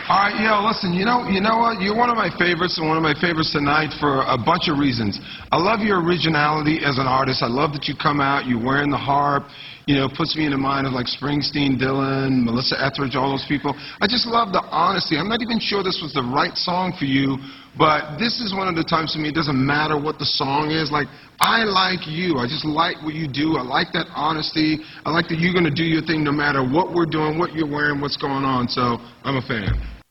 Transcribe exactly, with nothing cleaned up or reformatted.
All right, yo, listen, you know, you know what? You're one of my favorites, and one of my favorites tonight for a bunch of reasons. I love your originality as an artist. I love that you come out, you're wearing the harp. You know, puts me in the mind of like Springsteen, Dylan, Melissa Etheridge, all those people. I just love the honesty. I'm not even sure this was the right song for you, but this is one of the times to me it doesn't matter what the song is. Like, I like you. I just like what you do. I like that honesty. I like that you're going to do your thing no matter what we're doing, what you're wearing, what's going on. So I'm a fan.